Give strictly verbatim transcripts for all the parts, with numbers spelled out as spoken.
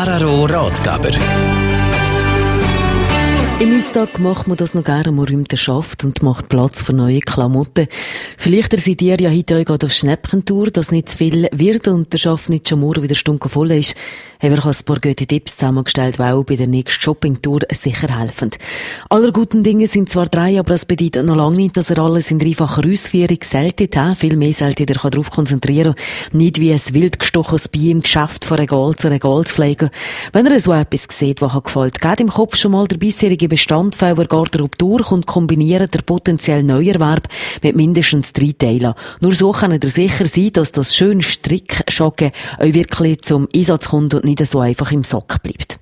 Araro Ratgeber. Im Austag macht man das noch gerne, man räumt den Schaft und macht Platz für neue Klamotten. Vielleicht seid ihr ja heute auch gerade auf Schnäppchentour, dass nicht zu viel wird und der Schaft nicht schon morgen wieder stunken voll ist. Haben wir ein paar gute Tipps zusammengestellt, die auch bei der nächsten Shoppingtour sicher helfen. Aller guten Dinge sind zwar drei, aber das bedeutet noch lange nicht, dass ihr alles in dreifacher Ausführung solltet haben. Viel mehr solltet ihr darauf konzentrieren, nicht wie ein wild gestochenes Bier im Geschäft von Regal zu Regal zu pflegen. Wenn ihr so etwas seht, was euch gefällt, geht im Kopf schon mal der bisherige Bestandteil der Garderobe durch und kombiniert der potenziell Neuerwerb mit mindestens drei Teilen. Nur so könnt ihr sicher sein, dass das schöne Strickschocke euch wirklich zum Einsatz kommt und nicht so einfach im Sack bleibt.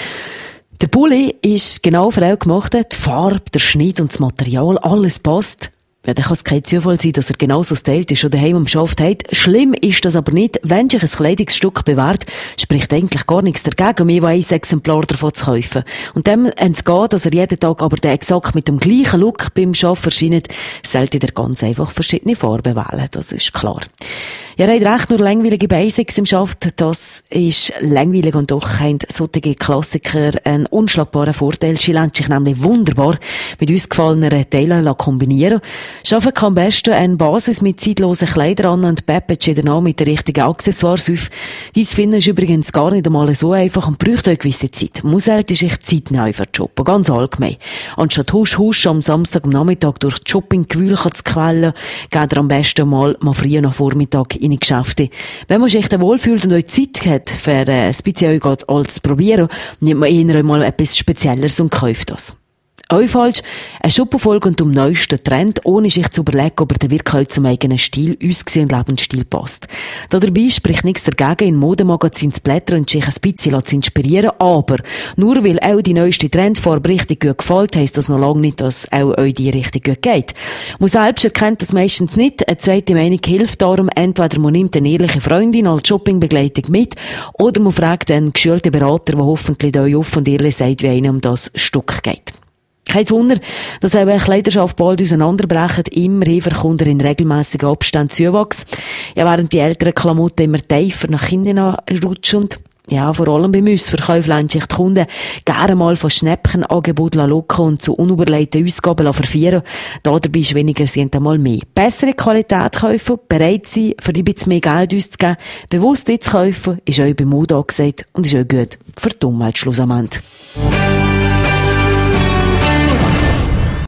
Der Pulli ist genau für euch gemacht. Die Farbe, der Schnitt und das Material, alles passt. Ja, dann kann es kein Zufall sein, dass er genauso stylt ist oder daheim am Schaft hat. Schlimm ist das aber nicht. Wenn sich ein Kleidungsstück bewährt, spricht eigentlich gar nichts dagegen, mehr als ein Exemplar davon zu kaufen. Und dem entgeht, dass er jeden Tag aber exakt mit dem gleichen Look beim Schaff erscheint, sollte er ganz einfach verschiedene Farben wählen. Das ist klar. Ja, ihr habt recht, nur langweilige Basics im Schaft, das ist langweilig und doch haben solche Klassiker einen unschlagbaren Vorteil. Sie lassen sich nämlich wunderbar mit uns gefalleneren Teilen kombinieren. Schaffen kann am besten eine Basis mit zeitlosen Kleidern an und Pappage danach mit den richtigen Accessoires auf. Dies finden ist übrigens gar nicht einmal so einfach und braucht eine gewisse Zeit. Man sollte sich Zeit nehmen für Shoppen, ganz allgemein. Anstatt husch husch am Samstag am Nachmittag durch die Shopping-Gewühle zu quälen, geht ihr am besten mal, mal früh nach Vormittag in die Geschäfte. Wenn man sich dann wohlfühlt und euch Zeit hat, für äh, ein bisschen euch alles zu probieren, nimmt man eher mal etwas Spezielleres und kauft das. Auch falsch, eine Schuppe folgt und um neuesten Trend, ohne sich zu überlegen, ob er dann wirklich zum eigenen Stil, Aussehen und Lebensstil passt. Da dabei spricht nichts dagegen, in Modemagazinen zu blättern und sich ein bisschen zu inspirieren, aber nur weil auch die neueste Trendfarbe richtig gut gefällt, heisst das noch lange nicht, dass auch euch die richtig gut geht. Man selbst erkennt das meistens nicht, eine zweite Meinung hilft darum, entweder man nimmt eine ehrliche Freundin als Shoppingbegleitung mit, oder man fragt einen geschulten Berater, der hoffentlich euch offen und ehrlich sagt, wie einem um das Stück geht. Kein Wunder, dass auch eine Kleiderschaft bald auseinanderbrechen, immer häufiger kommt er in regelmässigen Abständen Zuwachs. Ja, während die älteren Klamotten immer tiefer nach hinten rutschen. Ja, vor allem bei uns verkaufen lassen sich die Kunden gerne mal von Schnäppchenangeboten locken und zu unüberlegten Ausgaben verführen. Da dabei ist weniger sind einmal mehr. Bessere Qualität kaufen, bereit sein, für die ein bisschen mehr Geld auszugeben, bewusst jetzt kaufen, ist euch bei Mode angesagt und ist euch gut für die Umwelt schlussendlich.